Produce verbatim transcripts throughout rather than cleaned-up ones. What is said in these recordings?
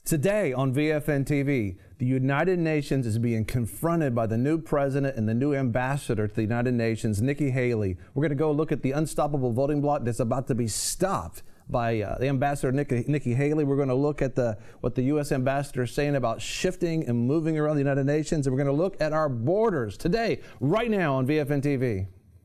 Today on V F N T V, the United Nations is being confronted by the new president and the new ambassador to the United Nations, Nikki Haley. We're going to go look at the unstoppable voting bloc that's about to be stopped by uh, the ambassador, Nikki, Nikki Haley. We're going to look at the what the U S ambassador is saying about shifting and moving around the United Nations. And we're going to look at our borders today, right now on V F N T V.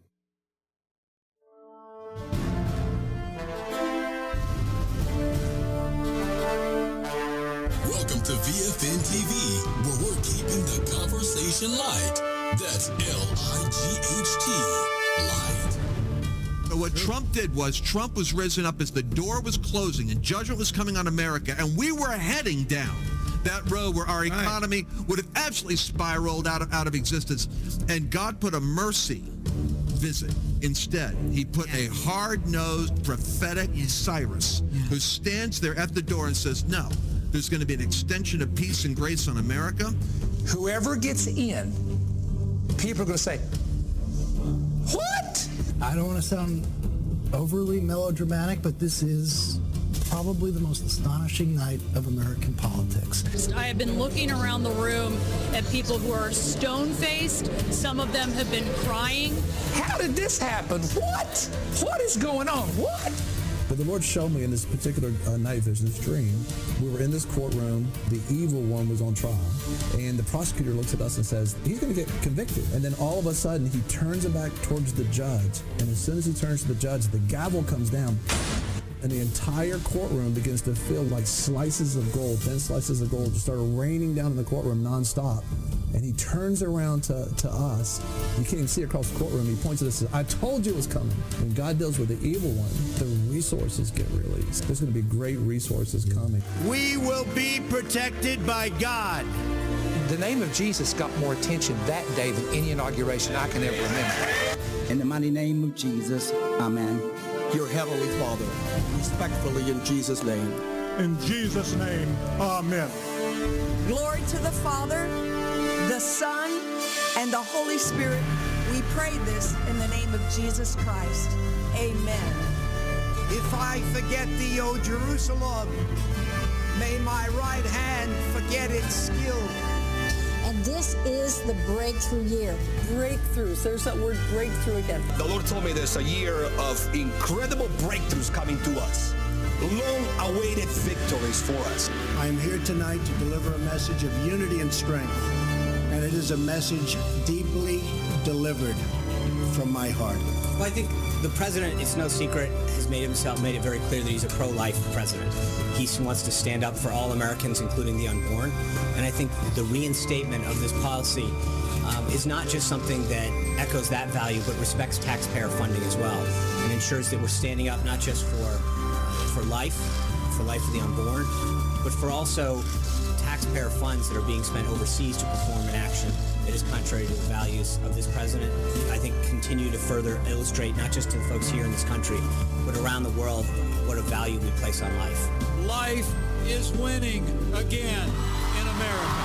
Welcome to V F N T V, where we're keeping the conversation light. That's L I G H T, light. So what Trump did was Trump was risen up as the door was closing and judgment was coming on America, and we were heading down that road where our economy would have absolutely spiraled out of, out of existence. And God put a mercy visit instead. He put a hard-nosed, prophetic Cyrus who stands there at the door and says, no, there's going to be an extension of peace and grace on America. Whoever gets in, people are going to say, what? I don't want to sound overly melodramatic, but this is probably the most astonishing night of American politics. I have been looking around the room at people who are stone-faced. Some of them have been crying. How did this happen? What? What is going on? What? But the Lord showed me in this particular uh, night vision, this dream, we were in this courtroom, the evil one was on trial, and the prosecutor looks at us and says, he's going to get convicted. And then all of a sudden, he turns it back towards the judge, and as soon as he turns to the judge, the gavel comes down, and the entire courtroom begins to feel like slices of gold, thin slices of gold, just started raining down in the courtroom nonstop. And he turns around to, to us. You can't even see across the courtroom. He points at us and says, I told you it was coming. When God deals with the evil one, the resources get released. There's going to be great resources coming. We will be protected by God. The name of Jesus got more attention that day than any inauguration I can ever remember. In the mighty name of Jesus, amen. Your Heavenly Father, respectfully in Jesus' name. In Jesus' name, amen. Glory to the Father, the Son, and the Holy Spirit. We pray this in the name of Jesus Christ. Amen. If I forget thee, O Jerusalem, may my right hand forget its skill. And this is the breakthrough year. Breakthroughs. There's that word breakthrough again. The Lord told me there's a year of incredible breakthroughs coming to us. Long-awaited victories for us. I am here tonight to deliver a message of unity and strength. And it is a message deeply delivered from my heart. Well, I think the president, it's no secret, has made himself made it very clear that he's a pro-life president. He wants to stand up for all Americans, including the unborn. And I think the reinstatement of this policy um, is not just something that echoes that value, but respects taxpayer funding as well, and ensures that we're standing up not just for for life, for life of the unborn, but for also taxpayer funds that are being spent overseas to perform an action that is contrary to the values of this president. I think continue to further illustrate, not just to the folks here in this country, but around the world, what a value we place on life. Life is winning again in America.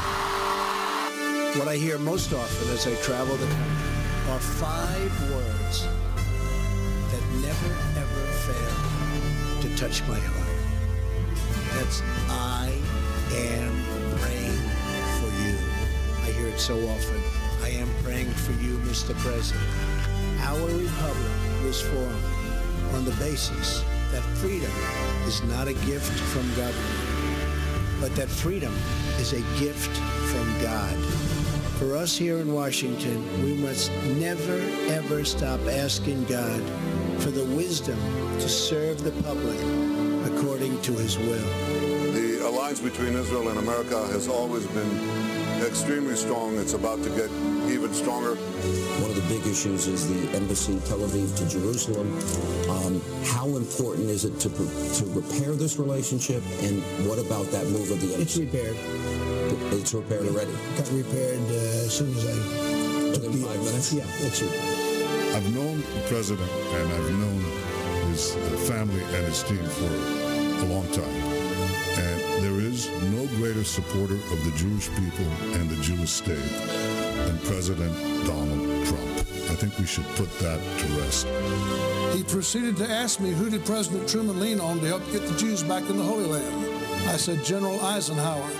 What I hear most often as I travel the country are five words that never, ever fail to touch my heart. That's, I am praying for you. I hear it so often. I am praying for you, Mister President. Our republic was formed on the basis that freedom is not a gift from government, but that freedom is a gift from God. For us here in Washington, we must never, ever stop asking God for the wisdom to serve the public according to his will. The alliance between Israel and America has always been extremely strong. It's about to get even stronger. One of the big issues is the embassy, Tel Aviv to Jerusalem. Um, how important is it to to repair this relationship, and what about that move of the embassy? It's repaired. It's repaired already? Got repaired uh, as soon as I took Within five minutes? Yeah, it's repaired. I've known the president and I've known his family and his team for a long time. And there is no greater supporter of the Jewish people and the Jewish state than President Donald Trump. I think we should put that to rest. He proceeded to ask me, who did President Truman lean on to help get the Jews back in the Holy Land? I said, General Eisenhower.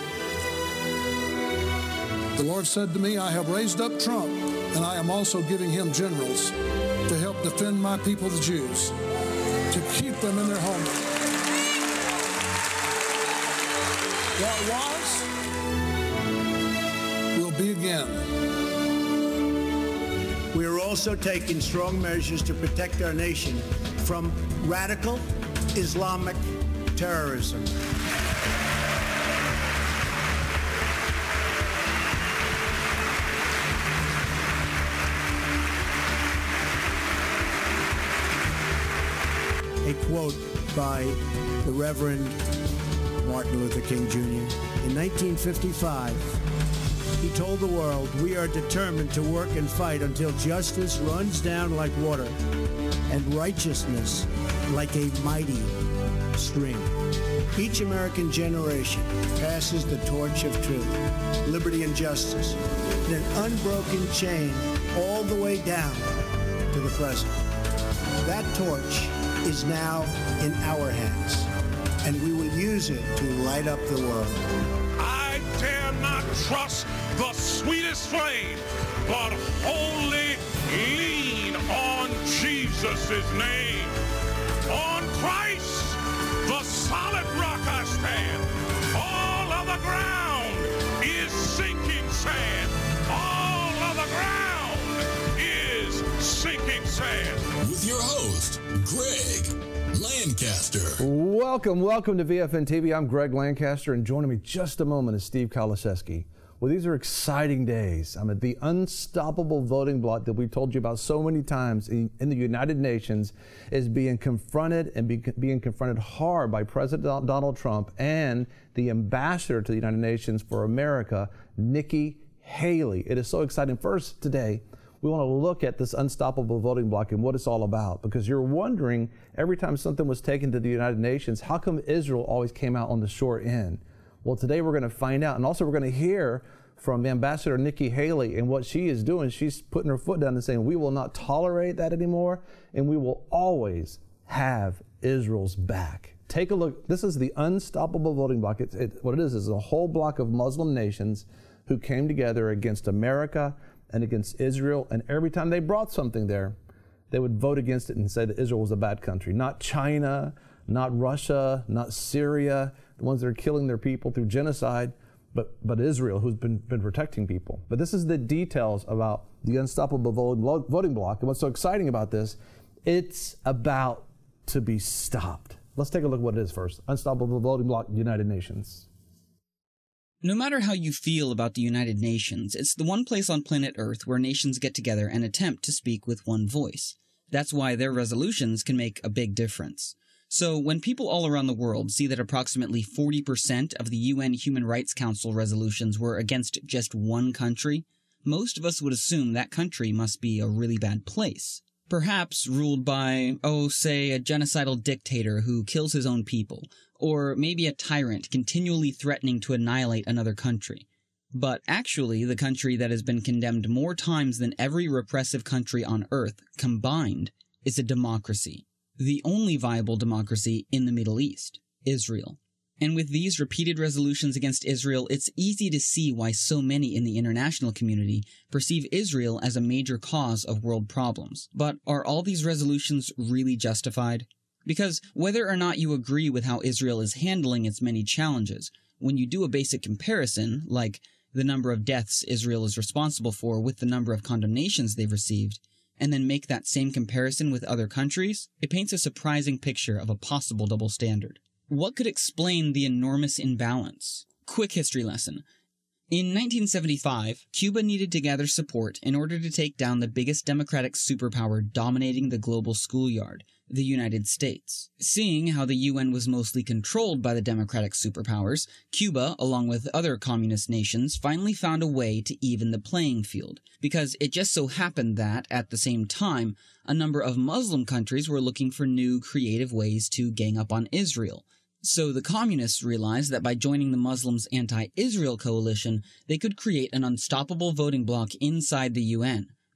The Lord said to me, I have raised up Trump, and I am also giving him generals to help defend my people, the Jews, to keep them in their homeland. What was will be again. We are also taking strong measures to protect our nation from radical Islamic terrorism. A quote by the Reverend Martin Luther King Junior In nineteen fifty-five, he told the world, we are determined to work and fight until justice runs down like water and righteousness like a mighty stream. Each American generation passes the torch of truth, liberty, and justice in an unbroken chain all the way down to the present. That torch is now in our hands, and we will use it to light up the world. I dare not trust the sweetest flame, but wholly lean on Jesus' name. On Christ, the solid rock I stand. All of the ground is sinking sand. All of the ground is sinking sand. With your host, Greg Lancaster. Welcome, welcome to V F N T V. I'm Greg Lancaster, and joining me just a moment is Steve Kalaseski. Well, these are exciting days. I'm at the unstoppable voting bloc that we've told you about so many times in, in the United Nations is being confronted and be, being confronted hard by President Donald Trump and the ambassador to the United Nations for America, Nikki Haley. It is so exciting. First, today, we want to look at this unstoppable voting bloc and what it's all about, because you're wondering every time something was taken to the United Nations, how come Israel always came out on the short end? Well, today we're going to find out, and also we're going to hear from Ambassador Nikki Haley and what she is doing. She's putting her foot down and saying, we will not tolerate that anymore, and we will always have Israel's back. Take a look. This is the unstoppable voting bloc. It, it, what it is is a whole block of Muslim nations who came together against America and against Israel, and every time they brought something there, they would vote against it and say that Israel was a bad country. Not China, not Russia, not Syria, the ones that are killing their people through genocide, but, but Israel, who's been, been protecting people. But this is the details about the unstoppable voting bloc. And what's so exciting about this, it's about to be stopped. Let's take a look at what it is first. Unstoppable voting bloc, United Nations. No matter how you feel about the United Nations, it's the one place on planet Earth where nations get together and attempt to speak with one voice. That's why their resolutions can make a big difference. So when people all around the world see that approximately forty percent of the U N Human Rights Council resolutions were against just one country, most of us would assume that country must be a really bad place. Perhaps ruled by, oh, say, a genocidal dictator who kills his own people, or maybe a tyrant continually threatening to annihilate another country. But actually, the country that has been condemned more times than every repressive country on Earth combined is a democracy. The only viable democracy in the Middle East, Israel. And with these repeated resolutions against Israel, it's easy to see why so many in the international community perceive Israel as a major cause of world problems. But are all these resolutions really justified? Because whether or not you agree with how Israel is handling its many challenges, when you do a basic comparison, like the number of deaths Israel is responsible for with the number of condemnations they've received, and then make that same comparison with other countries, it paints a surprising picture of a possible double standard. What could explain the enormous imbalance? Quick history lesson. In nineteen seventy-five, Cuba needed to gather support in order to take down the biggest democratic superpower dominating the global schoolyard, the United States. Seeing how the U N was mostly controlled by the democratic superpowers, Cuba, along with other communist nations, finally found a way to even the playing field, because it just so happened that, at the same time, a number of Muslim countries were looking for new, creative ways to gang up on Israel. So the communists realized that by joining the Muslims' anti-Israel coalition, they could create an unstoppable voting bloc inside the U N,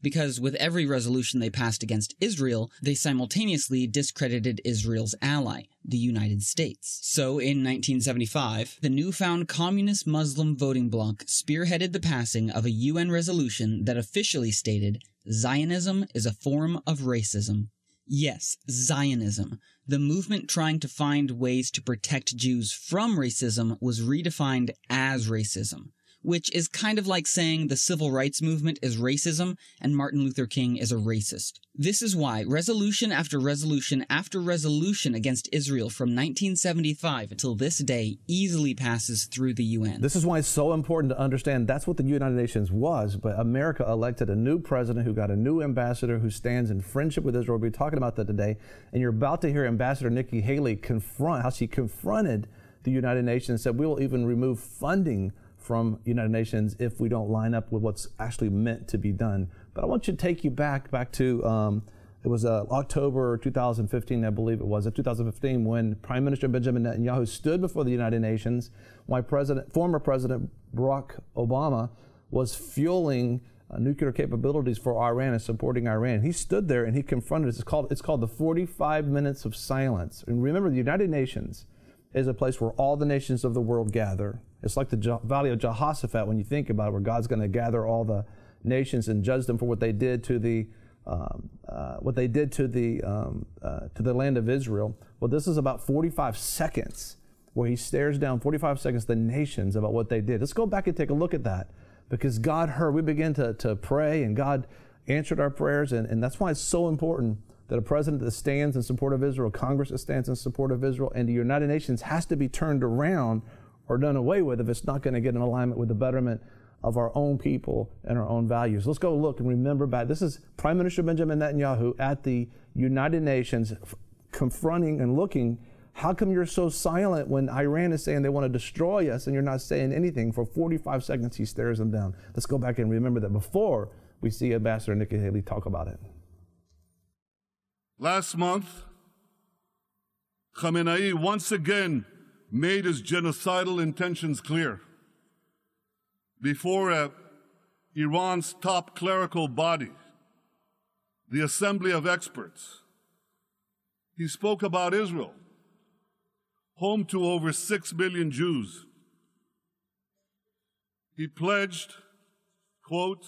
because with every resolution they passed against Israel, they simultaneously discredited Israel's ally, the United States. So in nineteen seventy-five, the newfound communist Muslim voting bloc spearheaded the passing of a U N resolution that officially stated, Zionism is a form of racism. Yes, Zionism. The movement trying to find ways to protect Jews from racism was redefined as racism, which is kind of like saying the civil rights movement is racism and Martin Luther King is a racist. This is why resolution after resolution after resolution against Israel from nineteen seventy-five until this day easily passes through the U N. This is why it's so important to understand that's what the United Nations was, but America elected a new president who got a new ambassador who stands in friendship with Israel. We'll be talking about that today, and you're about to hear Ambassador Nikki Haley confront how she confronted the United Nations and said we will even remove funding from United Nations if we don't line up with what's actually meant to be done. But I want you to take you back, back to, um, it was uh, October two thousand fifteen, I believe it was, in two thousand fifteen, when Prime Minister Benjamin Netanyahu stood before the United Nations, why President, former President Barack Obama was fueling uh, nuclear capabilities for Iran and supporting Iran. He stood there and he confronted us. It's called, it's called the forty-five minutes of silence. And remember, the United Nations is a place where all the nations of the world gather. It's like the Je- Valley of Jehoshaphat when you think about it, where God's going to gather all the nations and judge them for what they did to the um, uh, what they did to the um, uh, to the land of Israel. Well, this is about forty-five seconds where he stares down forty-five seconds the nations about what they did. Let's go back and take a look at that, because God heard. We began to to pray, and God answered our prayers, and, and that's why it's so important that a president that stands in support of Israel, Congress that stands in support of Israel, and the United Nations has to be turned around or done away with if it's not going to get in alignment with the betterment of our own people and our own values. Let's go look and remember back. This is Prime Minister Benjamin Netanyahu at the United Nations f- confronting and looking, how come you're so silent when Iran is saying they want to destroy us and you're not saying anything? For forty-five seconds, he stares them down. Let's go back and remember that before we see Ambassador Nikki Haley talk about it. Last month, Khamenei once again made his genocidal intentions clear before uh, Iran's top clerical body, the Assembly of Experts. He spoke about Israel, home to over six million Jews. He pledged, quote,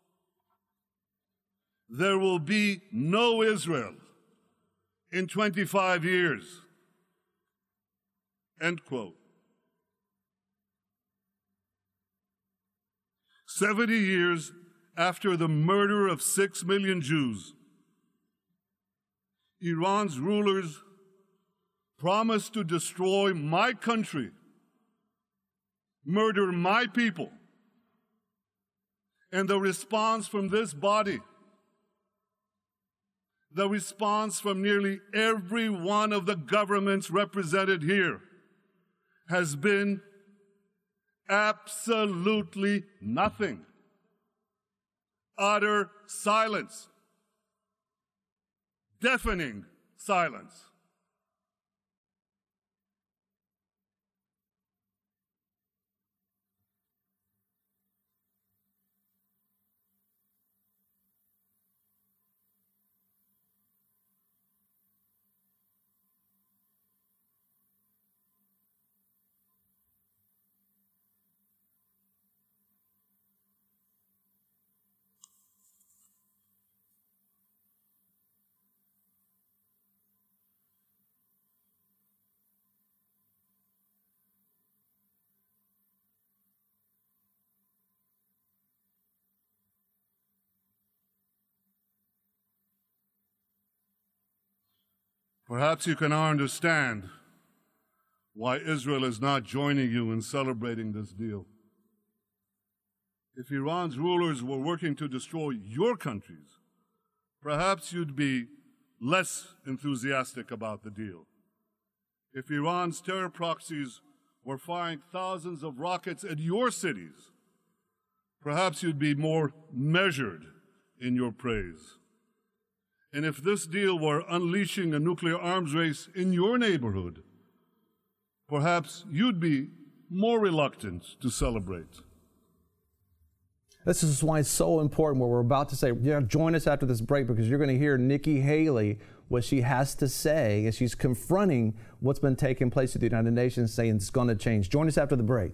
"There will be no Israel in twenty-five years." End quote. seventy years after the murder of six million Jews, Iran's rulers promised to destroy my country, murder my people. And the response from this body, the response from nearly every one of the governments represented here, has been absolutely nothing. Utter silence. Deafening silence. Perhaps you can now understand why Israel is not joining you in celebrating this deal. If Iran's rulers were working to destroy your countries, perhaps you'd be less enthusiastic about the deal. If Iran's terror proxies were firing thousands of rockets at your cities, perhaps you'd be more measured in your praise. And if this deal were unleashing a nuclear arms race in your neighborhood, perhaps you'd be more reluctant to celebrate. This is why it's so important what we're about to say. You know, join us after this break because you're going to hear Nikki Haley, what she has to say as she's confronting what's been taking place at the United Nations, saying it's going to change. Join us after the break.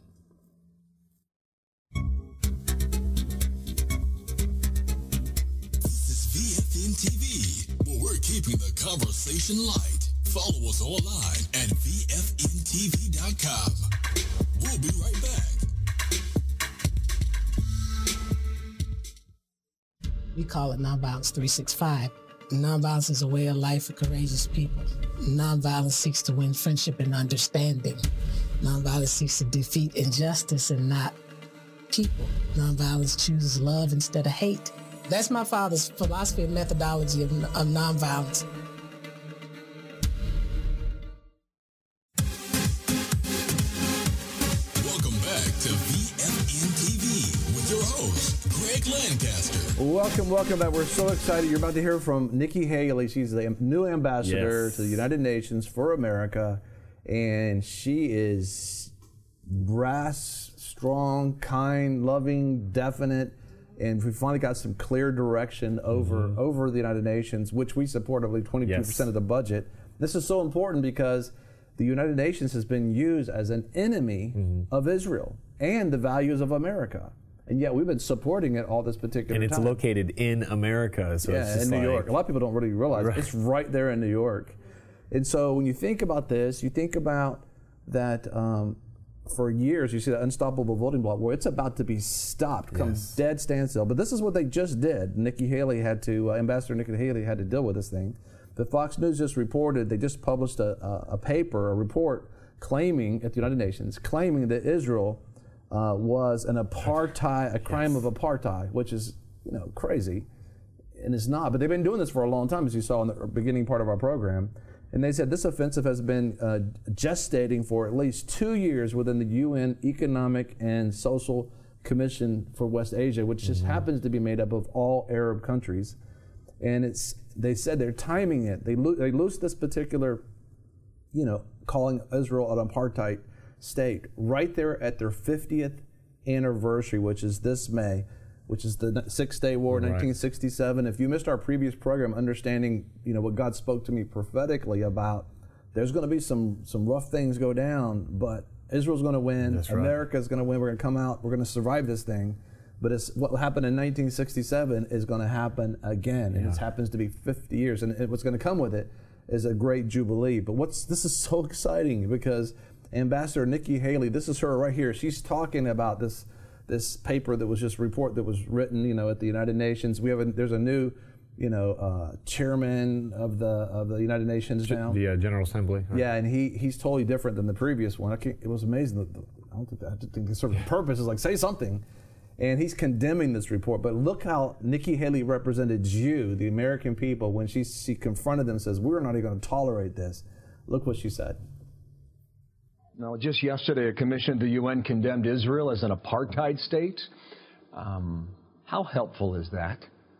This is V F N T V, where we're keeping the conversation light. Follow us online at V F N T V dot com. We'll be right back. We call it Nonviolence three sixty-five. Nonviolence is a way of life for courageous people. Nonviolence seeks to win friendship and understanding. Nonviolence seeks to defeat injustice and not people. Nonviolence chooses love instead of hate. That's my father's philosophy and methodology of, of nonviolence. Welcome back to V F N T V with your host, Greg Lancaster. Welcome, welcome back. We're so excited. You're about to hear from Nikki Haley. She's the new ambassador Yes. to the United Nations for America, and she is brass, strong, kind, loving, definite, and we finally got some clear direction over Mm-hmm. over the United Nations, which we support, I believe, twenty-two percent Yes. of the budget. This is so important because the United Nations has been used as an enemy Mm-hmm. of Israel and the values of America. And yet we've been supporting it all this particular And it's time. located in America. So yeah, it's just in New like, York. A lot of people don't really realize Right. it's right there in New York. And so when you think about this, you think about that um, for years, you see the unstoppable voting bloc where it's about to be stopped, come Yes. dead standstill. But this is what they just did. Nikki Haley had to, uh, Ambassador Nikki Haley had to deal with this thing. The Fox News just reported, they just published a, a, a paper, a report claiming at the United Nations, claiming that Israel uh, was an apartheid, a crime of apartheid, which is, you know, crazy. And it's not, but they've been doing this for a long time, as you saw in the beginning part of our program. And they said this offensive has been uh, gestating for at least two years within the U N Economic and Social Commission for West Asia, which just Mm-hmm. happens to be made up of all Arab countries. And it's they said they're timing it. They lo- they loosed this particular, you know, calling Israel an apartheid state right there at their fiftieth anniversary, which is this May, which is the Six-Day War, Right. nineteen sixty-seven. If you missed our previous program, understanding, you know, what God spoke to me prophetically about, there's going to be some some rough things go down, but Israel's going to win. That's right. America's going to win. We're going to come out. We're going to survive this thing. But it's what happened in nineteen sixty-seven is going to happen again, and Yeah. it happens to be fifty years. And it, what's going to come with it is a great jubilee. But what's this is so exciting because Ambassador Nikki Haley, this is her right here. She's talking about this this paper that was just report that was written, you know, at the United Nations. We have a, there's a new, you know, uh, chairman of the of the United Nations now. The uh, General Assembly. right? Yeah, and he he's totally different than the previous one. I can't, it was amazing. That the, I don't think I just think the sort of purpose is like say something, and he's condemning this report. But look how Nikki Haley represented you, the American people, when she she confronted them and says we're not even going to tolerate this. Look what she said. Now, just yesterday, a commission of the U N condemned Israel as an apartheid state. Um, how helpful is that?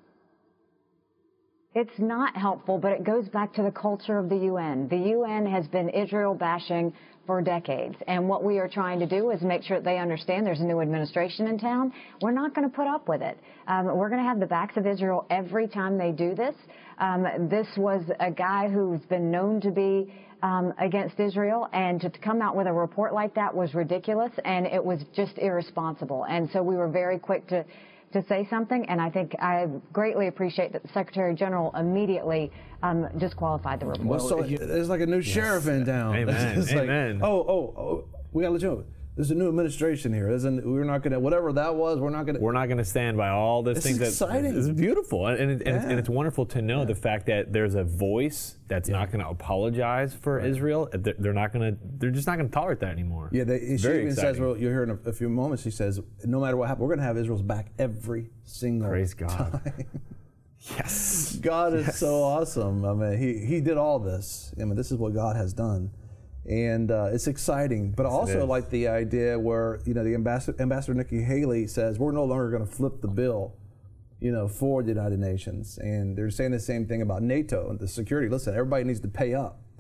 It's not helpful, but it goes back to the culture of the U N. The U N has been Israel bashing for decades, and what we are trying to do is make sure that they understand there's a new administration in town. We're not going to put up with it. Um, we're going to have the backs of Israel every time they do this. Um, this was a guy who's been known to be um, against Israel, and to, to come out with a report like that was ridiculous, and it was just irresponsible. And so we were very quick to to say something, and I think I greatly appreciate that the Secretary General immediately um, disqualified the report. Well, so there's like a new sheriff in town. Amen. It's like, Amen. oh, oh, oh, we got to let you know. There's a new administration here. There's an, we're not going to, whatever that was, we're not going to. We're not going to stand by all those This things. is that exciting. It's beautiful, and, and, it- and, Yeah. and it's wonderful to know the fact that there's a voice that's not going to apologize for Israel. They're, they're not going to. They're just not going to tolerate that anymore. Yeah, they, It's she very even exciting. says, well, you'll hear in a, a few moments, she says, no matter what happens, we're going to have Israel's back every single Praise God. time. Yes. God is Yes. so awesome. I mean, he, he did all this. I mean, this is what God has done. And uh, it's exciting, but I Yes, it also is. like the idea where, you know, the ambassador, Ambassador Nikki Haley says, we're no longer going to flip the bill, you know, for the United Nations. And they're saying the same thing about NATO and the security. Listen, everybody needs to pay up.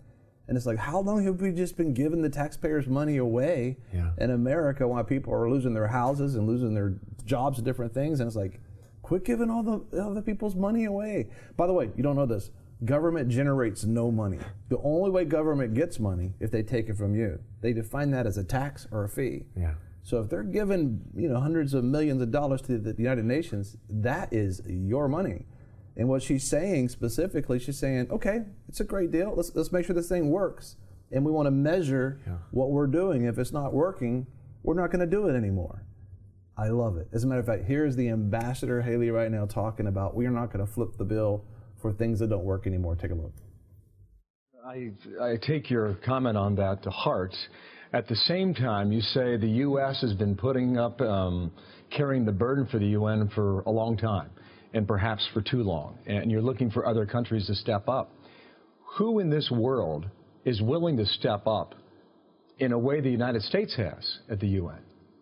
And it's like, how long have we just been giving the taxpayers' money away yeah. in America while people are losing their houses and losing their jobs and different things? And it's like, quit giving all the other people's money away. By the way, you don't know this. Government generates no money. The only way government gets money if they take it from you. They define that as a tax or a fee. Yeah. So if they're giving, you know, hundreds of millions of dollars to the United Nations, that is your money. And what she's saying specifically, she's saying, okay, it's a great deal. Let's let's make sure this thing works. And we want to measure yeah. what we're doing. If it's not working, we're not going to do it anymore. I love it. As a matter of fact, here's the Ambassador Haley right now talking about we are not going to flip the bill for things that don't work anymore. Take a look. I, I take your comment on that to heart. At the same time, you say the U S has been putting up, um, carrying the burden for the U N for a long time, and perhaps for too long, and you're looking for other countries to step up. Who in this world is willing to step up in a way the United States has at the U N?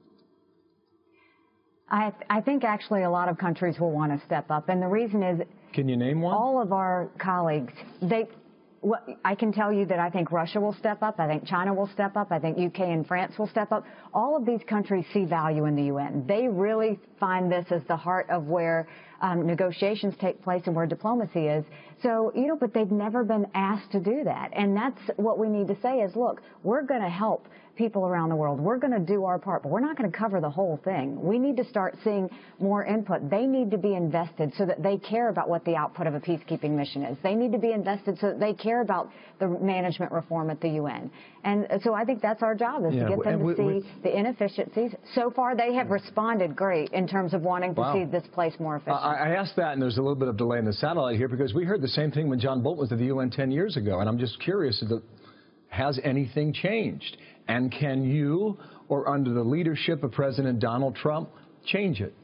I, th I think actually a lot of countries will want to step up, and the reason is... Can you name one? All of our colleagues, they... Well, I can tell you that I think Russia will step up. I think China will step up. I think U K and France will step up. All of these countries see value in the U N. They really find this as the heart of where um, negotiations take place and where diplomacy is. So, you know, but they've never been asked to do that. And that's what we need to say is, look, we're going to help people around the world. We're going to do our part, but we're not going to cover the whole thing. We need to start seeing more input. They need to be invested so that they care about what the output of a peacekeeping mission is. They need to be invested so that they care about the management reform at the U N. And so I think that's our job, is yeah, to get them to we, see we, the inefficiencies. So far, they have responded great in terms of wanting to wow. see this place more efficient. I, I asked that, and there's a little bit of delay in the satellite here, because we heard the same thing when John Bolton was at the U N ten years ago, and I'm just curious, has anything changed? And can you, or under the leadership of President Donald Trump, change it?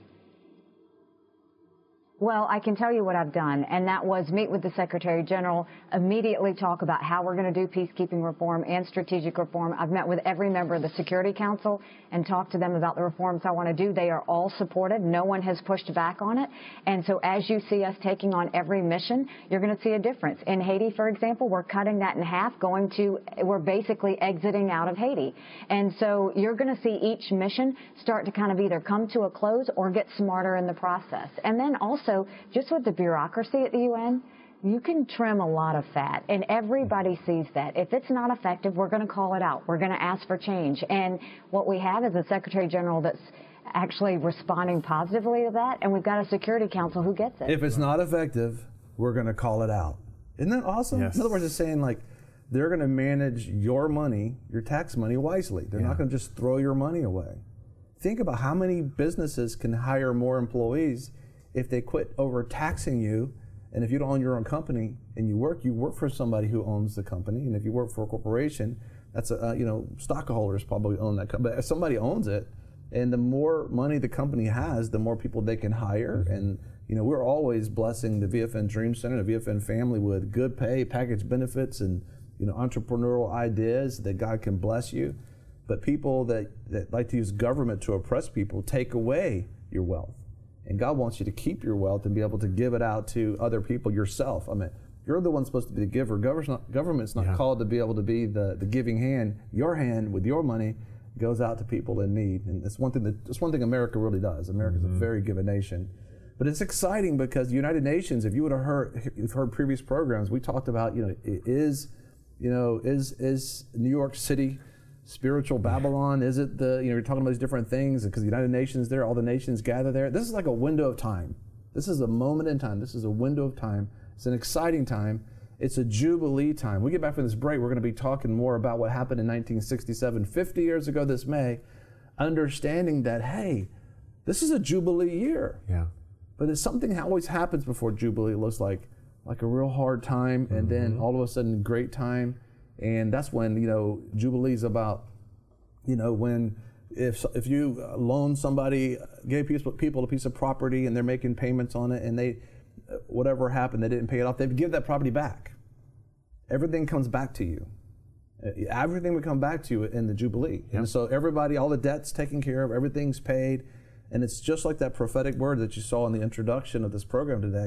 Well, I can tell you what I've done, and that was meet with the Secretary General, immediately talk about how we're going to do peacekeeping reform and strategic reform. I've met with every member of the Security Council and talked to them about the reforms I want to do. They are all supported. No one has pushed back on it. And so as you see us taking on every mission, you're going to see a difference. In Haiti, for example, we're cutting that in half, going to, we're basically exiting out of Haiti. And so you're going to see each mission start to kind of either come to a close or get smarter in the process. And then also, So just with the bureaucracy at the U N, you can trim a lot of fat, and everybody sees that. If it's not effective, we're going to call it out. We're going to ask for change. And what we have is a Secretary General that's actually responding positively to that, and we've got a Security Council who gets it. If it's not effective, we're going to call it out. Isn't that awesome? Yes. In other words, it's saying, like, they're going to manage your money, your tax money, wisely. They're yeah. not going to just throw your money away. Think about how many businesses can hire more employees if they quit overtaxing you. And if you don't own your own company and you work, you work for somebody who owns the company. And if you work for a corporation, that's a, uh, you know, stockholders probably own that company. But if somebody owns it, and the more money the company has, the more people they can hire. Mm-hmm. And, you know, we're always blessing the V F N Dream Center, the V F N family with good pay, package benefits, and, you know, entrepreneurial ideas that God can bless you. But people that, that like to use government to oppress people take away your wealth. And God wants you to keep your wealth and be able to give it out to other people yourself. I mean, you're the one supposed to be the giver. Government's not, government's not yeah. called to be able to be the, the giving hand. Your hand with your money goes out to people in need. And it's one thing that it's one thing America really does. America's mm-hmm. a very giving nation. But it's exciting because the United Nations, if you would have heard, you've heard previous programs, we talked about, you know, is, you know, is is New York City spiritual Babylon? Is it the, you know, you're talking about these different things because the United Nations there, all the nations gather there. This is like a window of time. This is a moment in time. This is a window of time. It's an exciting time. It's a Jubilee time. We get back from this break, we're going to be talking more about what happened in nineteen sixty-seven, fifty years ago this May, understanding that, hey, this is a Jubilee year. Yeah. But there's something that always happens before Jubilee. It looks like, like a real hard time, and mm-hmm. then all of a sudden, great time. And that's when, you know, Jubilee's about, you know, when if if you loan somebody, gave people a piece of property and they're making payments on it, and they, whatever happened, they didn't pay it off, they give that property back. Everything comes back to you. Everything would come back to you in the Jubilee. Yep. And so everybody, all the debt's taken care of, everything's paid. And it's just like that prophetic word that you saw in the introduction of this program today.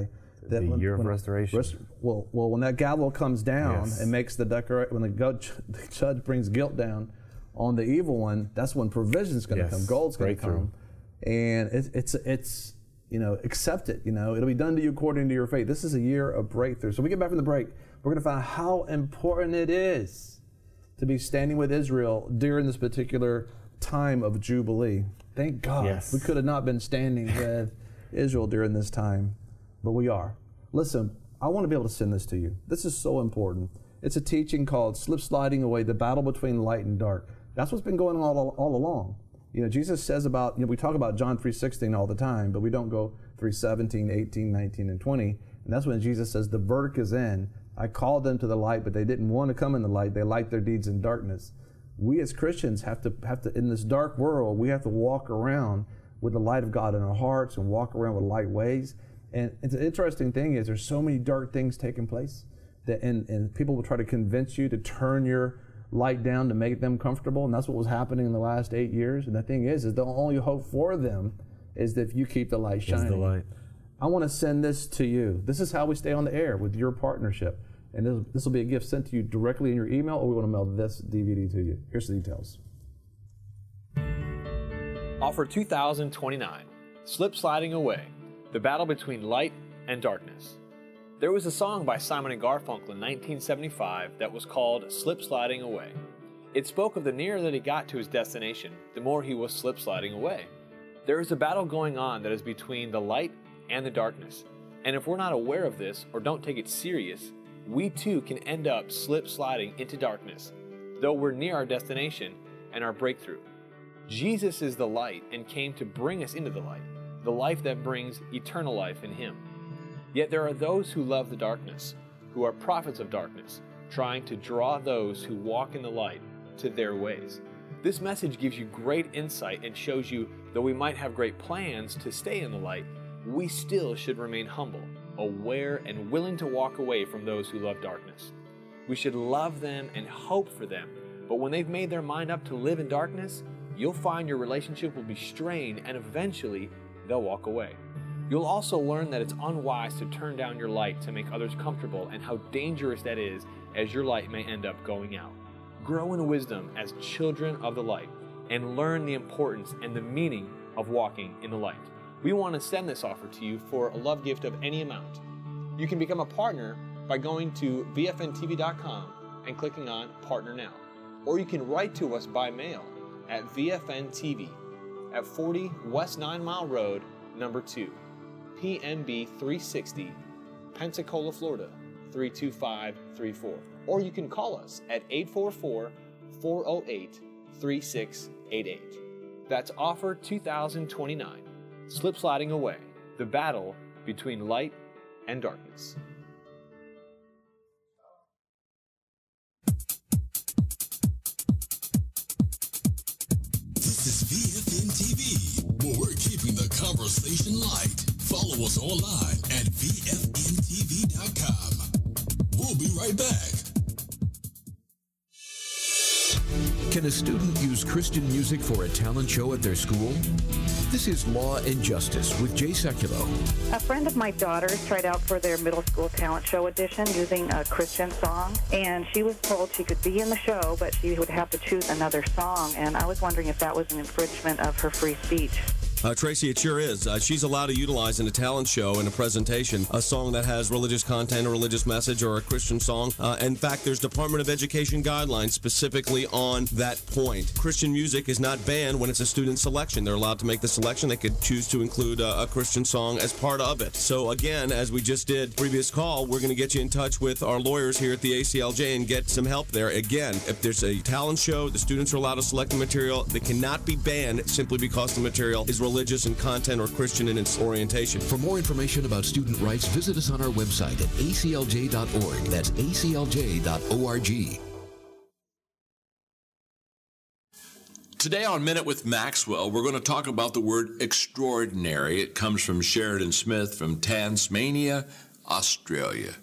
That the when, year of when, restoration. Rest, well, well, when that gavel comes down Yes. and makes the declaration, when the judge, the judge brings guilt down on the evil one, that's when provision's going to Yes. come, gold's going to Breakthrough. come, and it, it's it's you know accept it. You know it'll be done to you according to your faith. This is a year of breakthrough. So we get back from the break, we're going to find how important it is to be standing with Israel during this particular time of Jubilee. Thank God Yes. we could have not been standing with Israel during this time. But we are. Listen, I want to be able to send this to you. This is so important. It's a teaching called Slip Sliding Away, the battle between light and dark. That's what's been going on all, all along. You know, Jesus says about, you know, we talk about John three sixteen all the time, but we don't go three seventeen, eighteen, nineteen, and twenty. And that's when Jesus says, the verdict is in. I called them to the light, but they didn't want to come in the light. They liked their deeds in darkness. We as Christians have to, have to, in this dark world, we have to walk around with the light of God in our hearts and walk around with light ways. And it's an interesting thing is there's so many dark things taking place that and, and people will try to convince you to turn your light down to make them comfortable, and that's what was happening in the last eight years. And the thing is, is the only hope for them is that if you keep the light shining. Is the light. I want to send this to you. This is how we stay on the air with your partnership. And this, this will be a gift sent to you directly in your email, or we want to mail this D V D to you. Here's the details. Offer two thousand twenty-nine, Slip Sliding Away, the battle between light and darkness. There was a song by Simon and Garfunkel in nineteen seventy-five that was called Slip Sliding Away. It spoke of the nearer that he got to his destination, the more he was slip sliding away. There is a battle going on that is between the light and the darkness, and if we're not aware of this or don't take it serious, we too can end up slip sliding into darkness, though we're near our destination and our breakthrough. Jesus is the light and came to bring us into the light, the life that brings eternal life in Him. Yet there are those who love the darkness, who are prophets of darkness, trying to draw those who walk in the light to their ways. This message gives you great insight and shows you, though we might have great plans to stay in the light, we still should remain humble, aware, and willing to walk away from those who love darkness. We should love them and hope for them, but when they've made their mind up to live in darkness, you'll find your relationship will be strained and eventually they'll walk away. You'll also learn that it's unwise to turn down your light to make others comfortable and how dangerous that is as your light may end up going out. Grow in wisdom as children of the light and learn the importance and the meaning of walking in the light. We want to send this offer to you for a love gift of any amount. You can become a partner by going to V F N T V dot com and clicking on Partner Now. Or you can write to us by mail at V F N T V at forty West Nine Mile Road, number two, P M B three sixty, Pensacola, Florida, three two five three four. Or you can call us at eight four four, four oh eight, three six eight eight. That's offer two thousand twenty-nine, Slip Sliding Away, the battle between light and darkness. This is V F N T V, where we're keeping the conversation light. Follow us online at V F N T V dot com. We'll be right back. Can a student use Christian music for a talent show at their school? This is Law and Justice with Jay Sekulow. A friend of my daughter's tried out for their middle school talent show audition using a Christian song, and she was told she could be in the show, but she would have to choose another song, and I was wondering if that was an infringement of her free speech. Uh, Tracy, it sure is. Uh, she's allowed to utilize in a talent show, in a presentation, a song that has religious content, a religious message, or a Christian song. Uh, in fact, there's Department of Education guidelines specifically on that point. Christian music is not banned when it's a student selection. They're allowed to make the selection. They could choose to include a, a Christian song as part of it. So again, as we just did previous call, we're going to get you in touch with our lawyers here at the A C L J and get some help there. Again, if there's a talent show, the students are allowed to select the material. They cannot be banned simply because the material is religious religious in content or Christian in its orientation. For more information about student rights, visit us on our website at A C L J dot org. That's A C L J dot org. Today on Minute with Maxwell, we're going to talk about the word extraordinary. It comes from Sheridan Smith from Tasmania, Australia.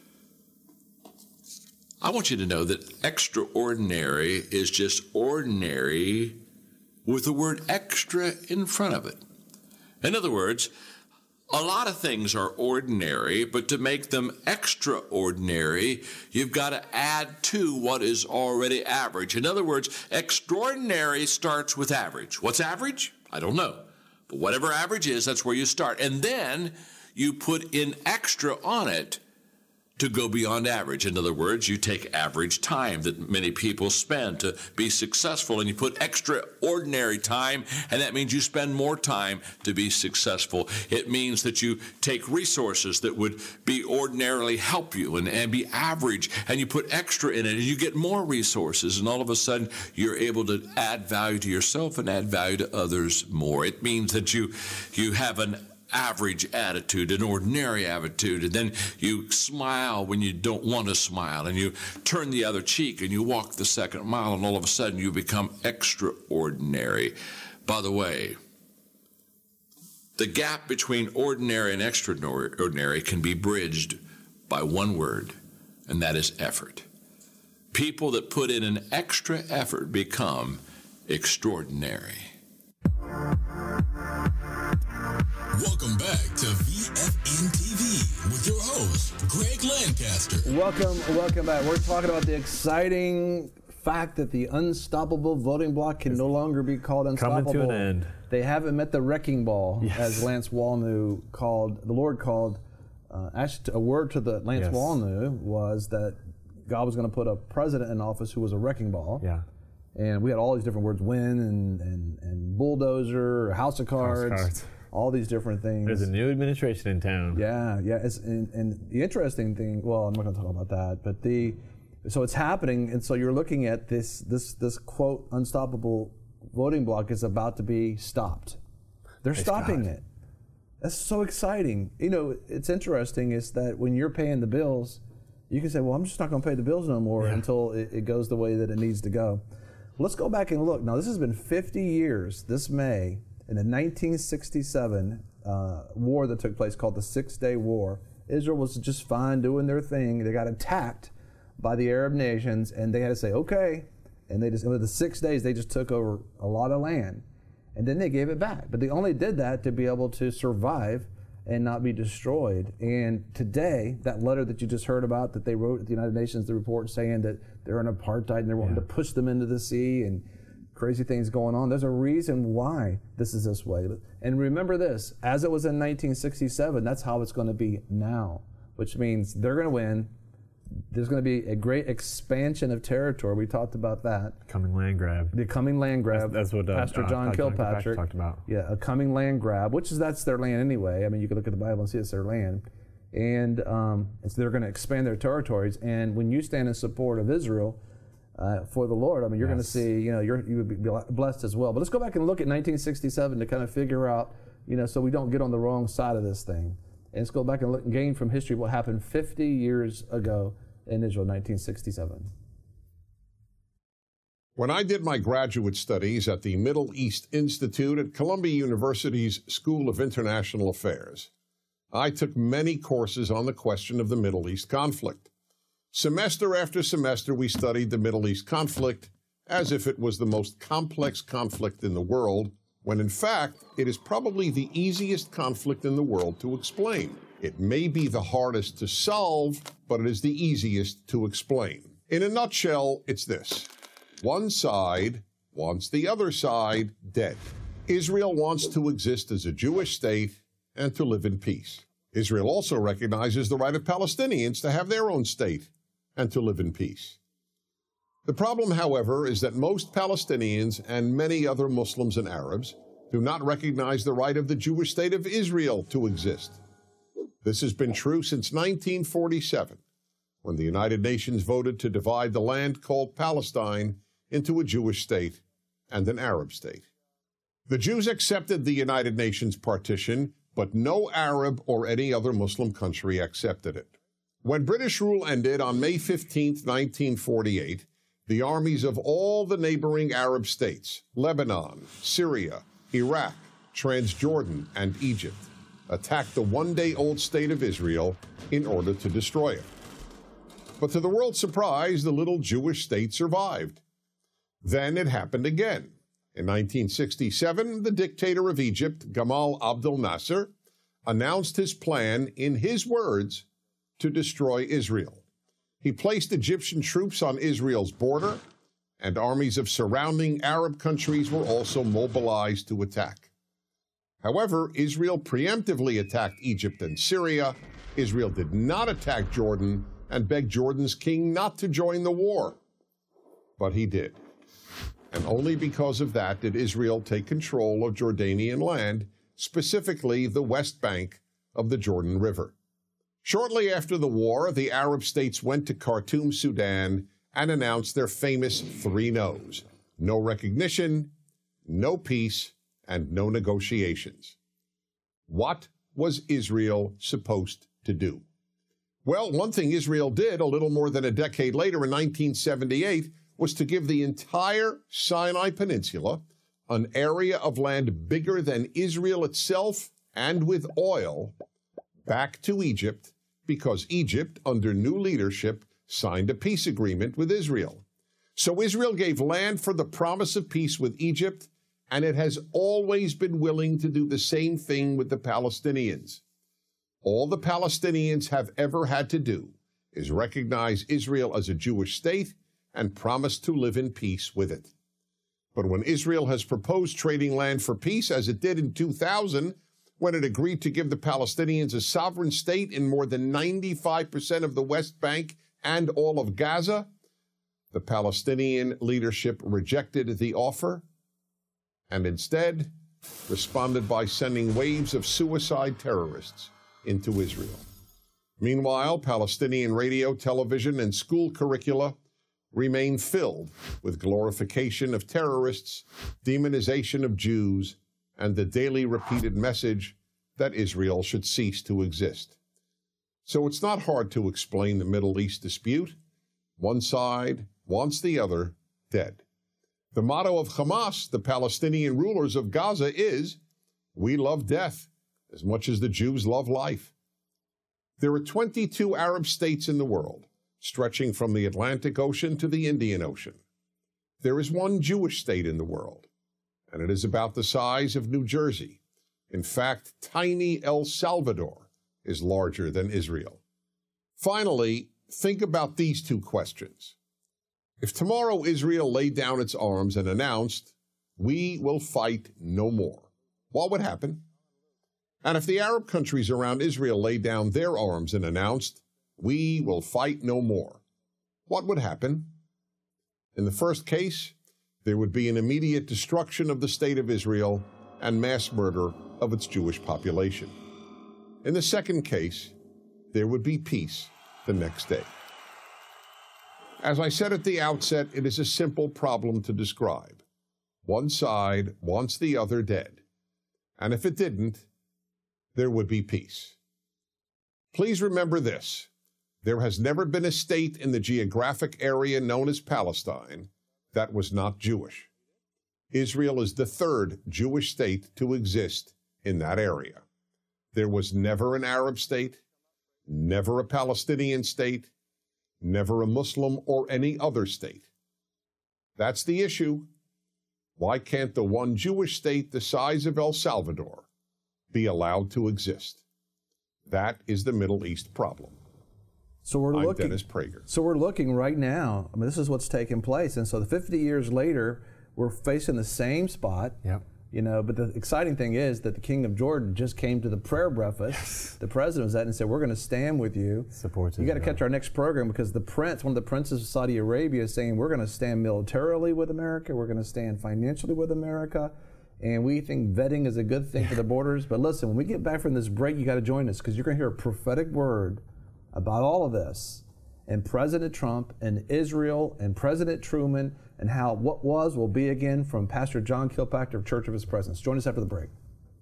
I want you to know that extraordinary is just ordinary with the word extra in front of it. In other words, A lot of things are ordinary, but to make them extraordinary, you've got to add to what is already average. In other words, extraordinary starts with average. What's average? I don't know. But whatever average is, that's where you start. And then you put in extra on it to go beyond average. In other words, you take average time that many people spend to be successful, and you put extraordinary time, and that means you spend more time to be successful. It means that you take resources that would be ordinarily help you and, and be average, and you put extra in it, and you get more resources, and all of a sudden you're able to add value to yourself and add value to others more. It means that you you have an average attitude, an ordinary attitude, and then you smile when you don't want to smile, and you turn the other cheek, and you walk the second mile, and all of a sudden you become extraordinary. By the way, the gap between ordinary and extraordinary can be bridged by one word, and that is effort. People that put in an extra effort become extraordinary. Welcome back to V F N T V with your host, Greg Lancaster. Welcome, welcome back. We're talking about the exciting fact that the unstoppable voting bloc can no longer be called unstoppable. Coming to an end. They haven't met the wrecking ball, yes. as Lance Walnew called, the Lord called, uh, actually a word to the Lance yes. Walnew was that God was going to put a president in office who was a wrecking ball. Yeah. And we had all these different words, win and, and, and bulldozer, house of cards. House of cards. All these different things. There's a new administration in town. Yeah, yeah. It's, and, and the interesting thing, well, I'm not going to talk about that, but the, so it's happening, and so you're looking at this, this, this quote, unstoppable voting bloc is about to be stopped. They're Praise stopping God. it. That's so exciting. You know, it's interesting is that when you're paying the bills, you can say, well, I'm just not going to pay the bills no more yeah. until it, it goes the way that it needs to go. Let's go back and look. Now, this has been fifty years this May. In the nineteen sixty-seven uh, war that took place called the Six-Day War, Israel was just fine doing their thing. They got attacked by the Arab nations, and they had to say, okay. And they just, in the six days, they just took over a lot of land. And then they gave it back. But they only did that to be able to survive and not be destroyed. And today, that letter that you just heard about that they wrote at the United Nations, the report saying that they're in apartheid and they're wanting yeah. to push them into the sea and crazy things going on. There's a reason why this is this way. And remember this, as it was in nineteen sixty-seven, that's how it's going to be now, which means they're going to win. There's going to be a great expansion of territory. We talked about that. Coming land grab. The coming land grab. That's, that's what uh, Pastor John uh, Kilpatrick talked about. Yeah, a coming land grab, which is that's their land anyway. I mean, you can look at the Bible and see it's their land. And, um, and so they're going to expand their territories. And when you stand in support of Israel, Uh, for the Lord, I mean, you're yes. going to see, you know, you're, you would be blessed as well. But let's go back and look at nineteen sixty-seven to kind of figure out, you know, so we don't get on the wrong side of this thing. And let's go back and look and gain from history what happened fifty years ago in Israel, nineteen sixty-seven. When I did my graduate studies at the Middle East Institute at Columbia University's School of International Affairs, I took many courses on the question of the Middle East conflict. Semester after semester, we studied the Middle East conflict as if it was the most complex conflict in the world, when in fact, it is probably the easiest conflict in the world to explain. It may be the hardest to solve, but it is the easiest to explain. In a nutshell, it's this. One side wants the other side dead. Israel wants to exist as a Jewish state and to live in peace. Israel also recognizes the right of Palestinians to have their own state and to live in peace. The problem, however, is that most Palestinians and many other Muslims and Arabs do not recognize the right of the Jewish state of Israel to exist. This has been true since nineteen forty-seven, when the United Nations voted to divide the land called Palestine into a Jewish state and an Arab state. The Jews accepted the United Nations partition, but no Arab or any other Muslim country accepted it. When British rule ended on May fifteenth, nineteen forty-eight, the armies of all the neighboring Arab states, Lebanon, Syria, Iraq, Transjordan, and Egypt, attacked the one-day-old state of Israel in order to destroy it. But to the world's surprise, the little Jewish state survived. Then it happened again. In nineteen sixty-seven, the dictator of Egypt, Gamal Abdel Nasser, announced his plan, in his words, to destroy Israel. He placed Egyptian troops on Israel's border, and armies of surrounding Arab countries were also mobilized to attack. However, Israel preemptively attacked Egypt and Syria. Israel did not attack Jordan and begged Jordan's king not to join the war. But he did. And only because of that did Israel take control of Jordanian land, specifically the West Bank of the Jordan River. Shortly after the war, the Arab states went to Khartoum, Sudan, and announced their famous three no's: no recognition, no peace, and no negotiations. What was Israel supposed to do? Well, one thing Israel did a little more than a decade later in nineteen seventy-eight was to give the entire Sinai Peninsula, an area of land bigger than Israel itself and with oil, back to Egypt, because Egypt, under new leadership, signed a peace agreement with Israel. So Israel gave land for the promise of peace with Egypt, and it has always been willing to do the same thing with the Palestinians. All the Palestinians have ever had to do is recognize Israel as a Jewish state and promise to live in peace with it. But when Israel has proposed trading land for peace, as it did in two thousand, when it agreed to give the Palestinians a sovereign state in more than ninety-five percent of the West Bank and all of Gaza, the Palestinian leadership rejected the offer and instead responded by sending waves of suicide terrorists into Israel. Meanwhile, Palestinian radio, television, and school curricula remain filled with glorification of terrorists, demonization of Jews, and the daily repeated message that Israel should cease to exist. So it's not hard to explain the Middle East dispute. One side wants the other dead. The motto of Hamas, the Palestinian rulers of Gaza, is, "We love death as much as the Jews love life." There are twenty-two Arab states in the world, stretching from the Atlantic Ocean to the Indian Ocean. There is one Jewish state in the world, and it is about the size of New Jersey. In fact, tiny El Salvador is larger than Israel. Finally, think about these two questions. If tomorrow Israel laid down its arms and announced, "We will fight no more," what would happen? And if the Arab countries around Israel laid down their arms and announced, "We will fight no more," what would happen? In the first case, there would be an immediate destruction of the state of Israel and mass murder of its Jewish population. In the second case, there would be peace the next day. As I said at the outset, it is a simple problem to describe. One side wants the other dead, and if it didn't, there would be peace. Please remember this. There has never been a state in the geographic area known as Palestine that was not Jewish. Israel is the third Jewish state to exist in that area. There was never an Arab state, never a Palestinian state, never a Muslim or any other state. That's the issue. Why can't the one Jewish state the size of El Salvador be allowed to exist? That is the Middle East problem. So we're I'm looking. Dennis Prager. So we're looking right now. I mean, this is what's taking place, and so the fifty years later, we're facing the same spot. Yep. You know, but the exciting thing is that the King of Jordan just came to the prayer breakfast. Yes. The president was at and said, "We're going to stand with you." Supports you got to Israel. catch our next program because the prince, one of the princes of Saudi Arabia, is saying we're going to stand militarily with America. We're going to stand financially with America. And we think vetting is a good thing for the borders. But listen, when we get back from this break, you got to join us because you're going to hear a prophetic word about all of this, and President Trump and Israel and President Truman and how what was will be again from Pastor John Kilpatrick of Church of His Presence. Join us after the break.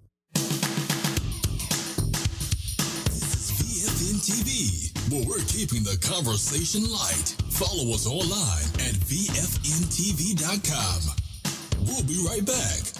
This is V F N T V, where we're keeping the conversation light. Follow us online at V F N T V dot com. We'll be right back.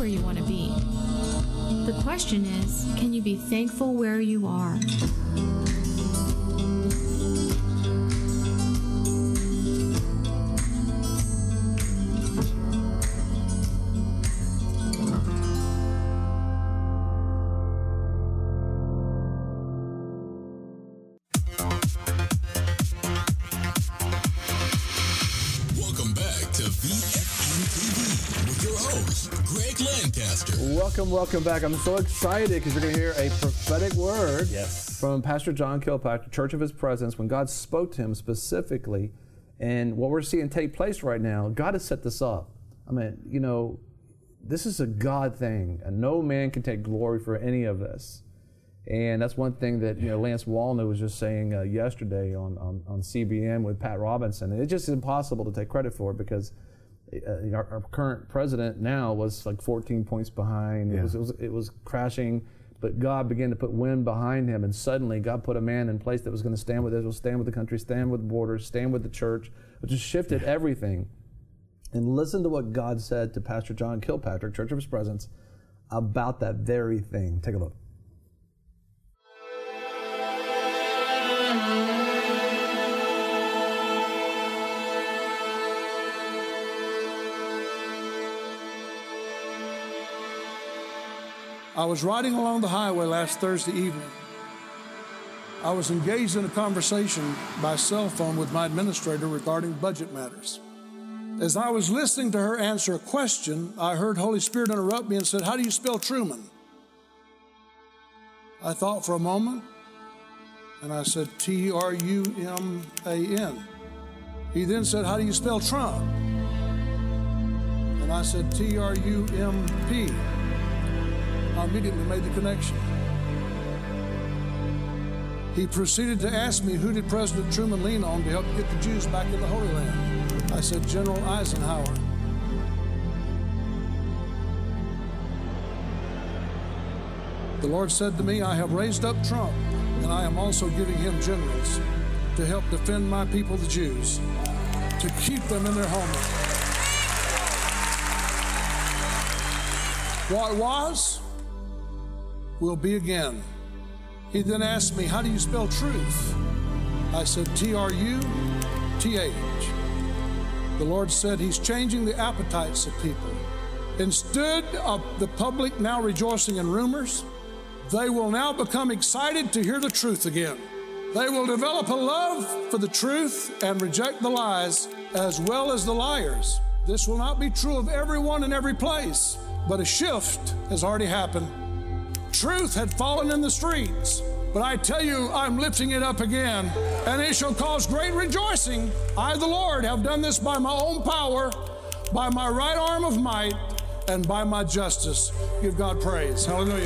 where you want to be. The question is, can you be thankful where you are? Welcome, welcome back. I'm so excited because you're going to hear a prophetic word yes. from Pastor John Kilpatrick, Church of His Presence, when God spoke to him specifically. And what we're seeing take place right now, God has set this up. I mean, you know, this is a God thing, and no man can take glory for any of this. And that's one thing that, you know, Lance Wallnau was just saying uh, yesterday on, on, on C B N with Pat Robinson. And it's just impossible to take credit for it because Uh, our, our current president now was like fourteen points behind. Yeah. It was, it was it was crashing, but God began to put wind behind him, and suddenly God put a man in place that was going to stand with Israel, stand with the country, stand with the borders, stand with the church. It just shifted yeah. everything. And listen to what God said to Pastor John Kilpatrick, Church of His Presence, about that very thing. Take a look. I was riding along the highway last Thursday evening. I was engaged in a conversation by cell phone with my administrator regarding budget matters. As I was listening to her answer a question, I heard Holy Spirit interrupt me and said, "How do you spell Truman?" I thought for a moment, and I said, T R U M A N. He then said, "How do you spell Trump?" And I said, T R U M P. I immediately made the connection. He proceeded to ask me, who did President Truman lean on to help get the Jews back in the Holy Land? I said, General Eisenhower. The Lord said to me, I have raised up Trump, and I am also giving him generals to help defend my people, the Jews, to keep them in their homeland. What was will be again. He then asked me, how do you spell truth? I said, T R U T H. The Lord said he's changing the appetites of people. Instead of the public now rejoicing in rumors, they will now become excited to hear the truth again. They will develop a love for the truth and reject the lies as well as the liars. This will not be true of everyone in every place, but a shift has already happened. Truth had fallen in the streets, but I tell you, I'm lifting it up again, and it shall cause great rejoicing. I, the Lord, have done this by my own power, by my right arm of might, and by my justice. Give God praise. Hallelujah.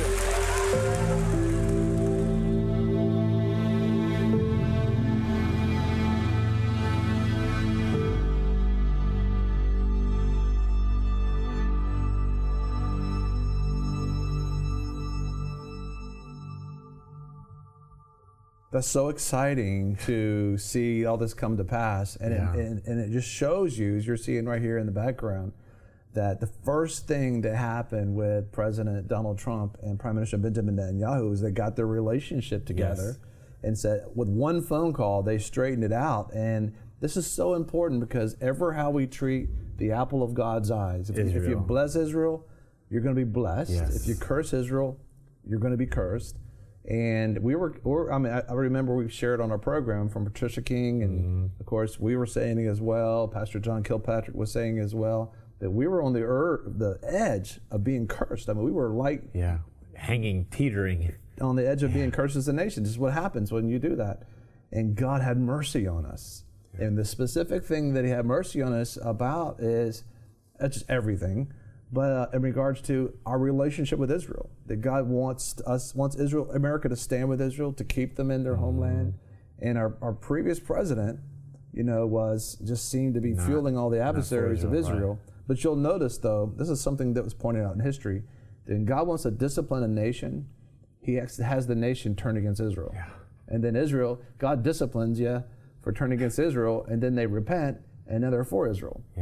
That's so exciting to see all this come to pass. And, Yeah. it, and, and it just shows you, as you're seeing right here in the background, that the first thing that happened with President Donald Trump and Prime Minister Benjamin Netanyahu is they got their relationship together Yes. and said, with one phone call, they straightened it out. And this is so important because ever how we treat the apple of God's eyes. If, you, if you Israel. bless Israel, you're going to be blessed. Yes. If you curse Israel, you're going to be cursed. And we were, or, I mean, I, I remember we shared on our program from Patricia King, and Mm-hmm. of course we were saying it as well. Pastor John Kilpatrick was saying as well that we were on the er, the edge of being cursed. I mean, we were like yeah, hanging, teetering on the edge of being cursed as a nation. This is what happens when you do that. And God had mercy on us. Yeah. And the specific thing that He had mercy on us about is uh, just everything. But uh, in regards to our relationship with Israel, that God wants us, wants Israel, America to stand with Israel, to keep them in their mm-hmm. homeland. And our, our previous president, you know, was just seemed to be not, fueling all the adversaries Israel, of Israel. Right. But you'll notice, though, this is something that was pointed out in history, that when God wants to discipline a nation, He has the nation turn against Israel. Yeah. And then Israel, God disciplines you for turning against Israel, and then they repent, and then they're for Israel. Yeah.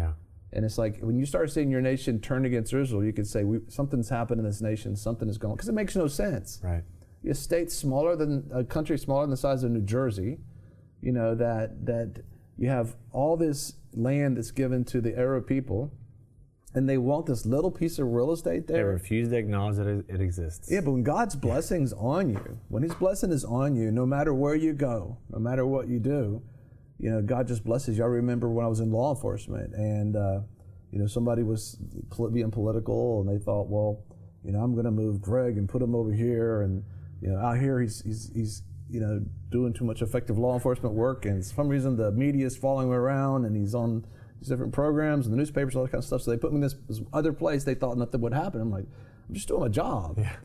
And it's like when you start seeing your nation turn against Israel, you could say we, something's happened in this nation, something is going on, because it makes no sense. Right. A state smaller than a country smaller than the size of New Jersey, you know, that that you have all this land that's given to the Arab people, and they want this little piece of real estate there. They refuse to acknowledge that it, it exists. Yeah, but when God's blessing's on you, when His blessing is on you, no matter where you go, no matter what you do, you know, God just blesses you. I remember when I was in law enforcement, and uh, you know, somebody was being political, and they thought, well, you know, I'm going to move Greg and put him over here, and you know, out here he's he's he's you know doing too much effective law enforcement work, and for some reason the media is following him around, and he's on these different programs and the newspapers, all that kind of stuff. So they put me in this, this other place. They thought nothing would happen. I'm like, I'm just doing my job. Yeah.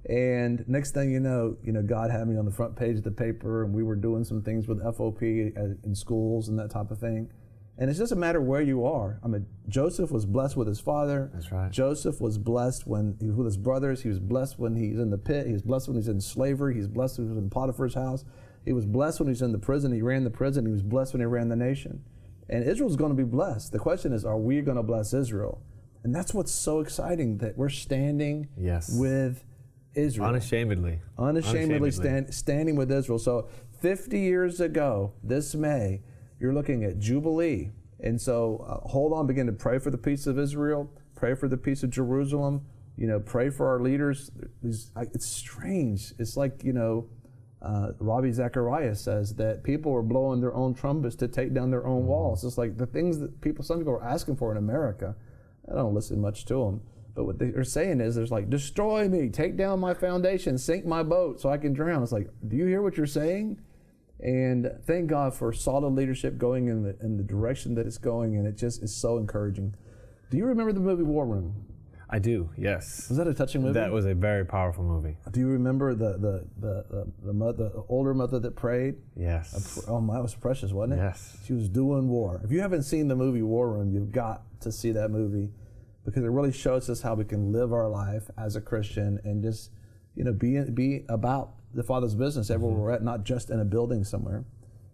And next thing you know, you know, God had me on the front page of the paper, and we were doing some things with F O P in schools and that type of thing. And it's just a matter of where you are. I mean, Joseph was blessed with his father. That's right. Joseph was blessed when he was with his brothers. He was blessed when he was in the pit. He was blessed when he was in slavery. He was blessed when he was in Potiphar's house. He was blessed when he was in the prison. He ran the prison. He was blessed when he ran the nation. And Israel's going to be blessed. The question is, are we going to bless Israel? And that's what's so exciting, that we're standing yes. with Israel. Unashamedly. Unashamedly, Unashamedly. Stand, standing with Israel. So fifty years ago, this May, you're looking at Jubilee. And so uh, hold on, begin to pray for the peace of Israel, pray for the peace of Jerusalem, you know, pray for our leaders. These, I, it's strange. It's like, you know, uh, Ravi Zacharias says that people are blowing their own trumpets to take down their own walls. It's like the things that people, some people are asking for in America. I don't listen much to them. But what they're saying is, there's like, destroy me, take down my foundation, sink my boat so I can drown. It's like, do you hear what you're saying? And thank God for solid leadership going in the in the direction that it's going, and it just is so encouraging. Do you remember the movie War Room? I do, yes. Was that a touching movie? That was a very powerful movie. Do you remember the the the the, the, mother, the older mother that prayed? Yes. Oh, my, that was precious, wasn't it? Yes. She was doing war. If you haven't seen the movie War Room, you've got to see that movie, because it really shows us how we can live our life as a Christian and just, you know, be be about the Father's business everywhere mm-hmm. we're at, not just in a building somewhere.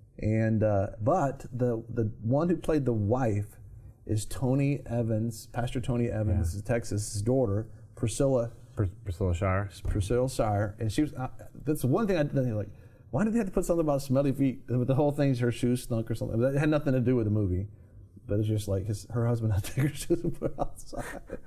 And uh, but the the one who played the wife is Tony Evans, Pastor Tony Evans, yeah. Texas, his daughter, Priscilla. Pr- Priscilla Shire. Priscilla Shire, and she was. Uh, that's one thing I didn't like. Why did they have to put something about smelly feet? The whole thing's her shoes stunk or something. That had nothing to do with the movie. But it's just like his, her husband had to take her shoes and put her outside.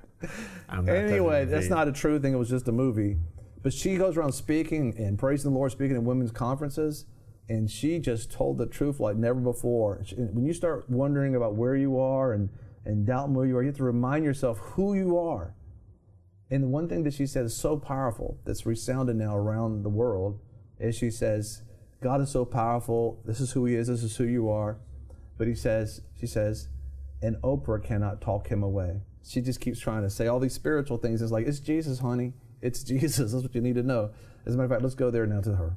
Anyway, that's not a true thing. It was just a movie. But she goes around speaking and praising the Lord, speaking at women's conferences, and she just told the truth like never before. When you start wondering about where you are and, and doubting where you are, you have to remind yourself who you are. And the one thing that she said is so powerful, that's resounded now around the world, is she says, God is so powerful, this is who He is, this is who you are. But he says, she says, and Oprah cannot talk him away. She just keeps trying to say all these spiritual things. It's like, it's Jesus, honey. It's Jesus. That's what you need to know. As a matter of fact, let's go there now to her.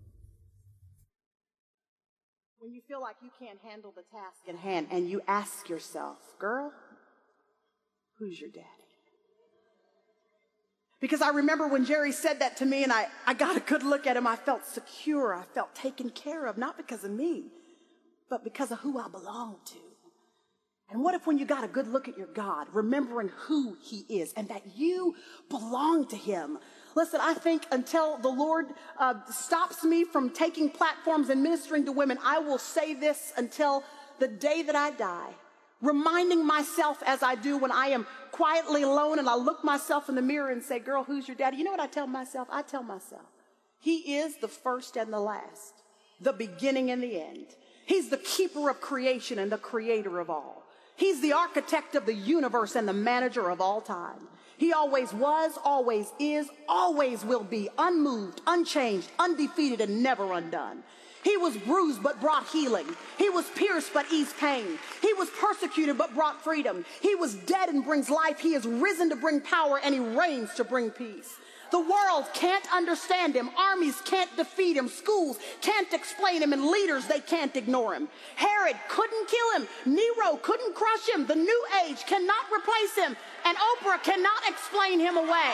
When you feel like you can't handle the task at hand and you ask yourself, girl, who's your daddy? Because I remember when Jerry said that to me and I, I got a good look at him, I felt secure. I felt taken care of, not because of me, but because of who I belong to. And what if when you got a good look at your God, remembering who He is and that you belong to Him? Listen, I think until the Lord uh, stops me from taking platforms and ministering to women, I will say this until the day that I die, reminding myself as I do when I am quietly alone and I look myself in the mirror and say, girl, who's your daddy? You know what I tell myself? I tell myself, He is the first and the last, the beginning and the end. He's the keeper of creation and the creator of all. He's the architect of the universe and the manager of all time. He always was, always is, always will be, unmoved, unchanged, undefeated, and never undone. He was bruised but brought healing. He was pierced but eased pain. He was persecuted but brought freedom. He was dead and brings life. He is risen to bring power, and He reigns to bring peace. The world can't understand Him. Armies can't defeat Him. Schools can't explain Him. And leaders, they can't ignore Him. Herod couldn't kill Him. Nero couldn't crush Him. The new age cannot replace Him. And Oprah cannot explain Him away.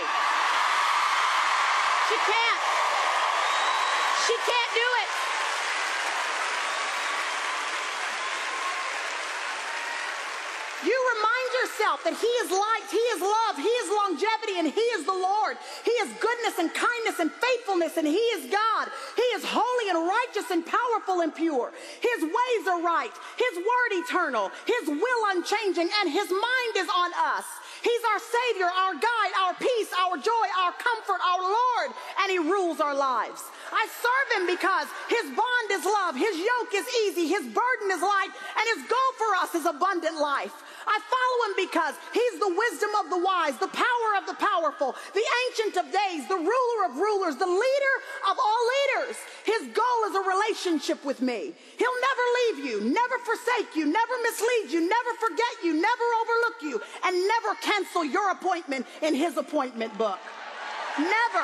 She can't. She can't do it. You remind yourself that he is light, he is love, he is longevity, and he is the Lord. He is goodness and kindness and faithfulness, and he is God. He is holy and righteous and powerful and pure. His ways are right, his word eternal, his will unchanging, and his mind is on us. He's our Savior, our guide, our peace, our joy, our comfort, our Lord, and he rules our lives. I serve him because his bond is love, his yoke is easy, his burden is light, and his goal for us is abundant life. I follow him because he's the wisdom of the wise, the power of the powerful, the ancient of days, the ruler of rulers, the leader of all leaders. His goal is a relationship with me. He'll never leave you, never forsake you, never mislead you, never forget you, never overlook you, and never cancel your appointment in his appointment book. Never.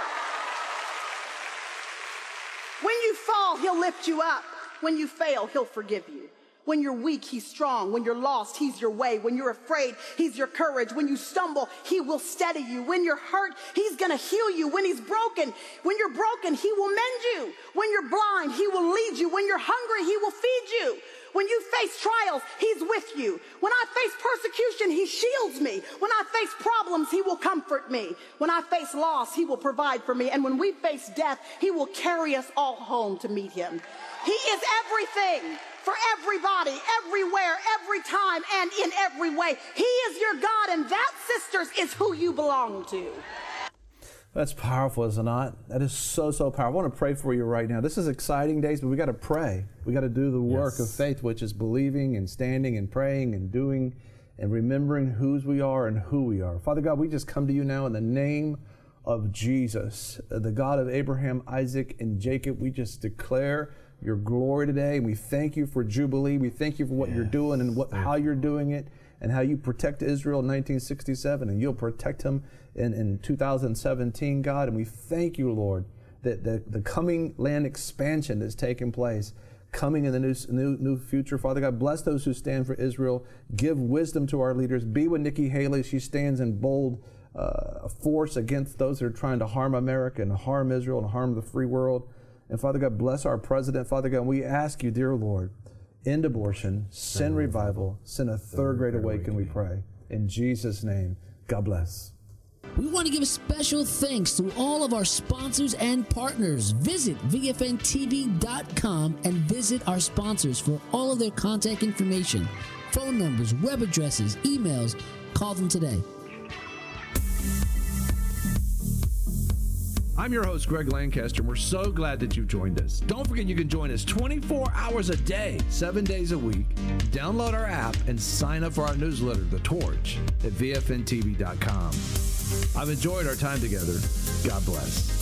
When you fall, he'll lift you up. When you fail, he'll forgive you. When you're weak, he's strong. When you're lost, he's your way. When you're afraid, he's your courage. When you stumble, he will steady you. When you're hurt, he's going to heal you. When he's broken, when you're broken, he will mend you. When you're blind, he will lead you. When you're hungry, he will feed you. When you face trials, he's with you. When I face persecution, he shields me. When I face problems, he will comfort me. When I face loss, he will provide for me. And when we face death, he will carry us all home to meet him. He is everything for everybody, everywhere, every time, and in every way. He is your God, and that, sisters, is who you belong to. That's powerful, is it not? That is so, so powerful. I want to pray for you right now. This is exciting days, but we got to pray. We got to do the work yes. of faith, which is believing and standing and praying and doing and remembering whose we are and who we are. Father God, we just come to you now in the name of Jesus, the God of Abraham, Isaac, and Jacob. We just declare your glory today. We thank you for Jubilee. We thank you for what yes. you're doing and what, how you're doing it, and how you protect Israel in nineteen sixty-seven, and you'll protect him in, in two thousand seventeen, God. And we thank you, Lord, that the, the coming land expansion that's taking place, coming in the new, new, new future. Father God, bless those who stand for Israel. Give wisdom to our leaders. Be with Nikki Haley. She stands in bold uh, force against those that are trying to harm America and harm Israel and harm the free world. And Father God, bless our president. Father God, we ask you, dear Lord, end abortion, send revival, send a third great awakening, we pray. In Jesus' name, God bless. We want to give a special thanks to all of our sponsors and partners. Visit V F N T V dot com and visit our sponsors for all of their contact information, phone numbers, web addresses, emails. Call them today. I'm your host, Greg Lancaster, and we're so glad that you joined us. Don't forget you can join us twenty-four hours a day, seven days a week. Download our app and sign up for our newsletter, The Torch, at V F N T V dot com. I've enjoyed our time together. God bless.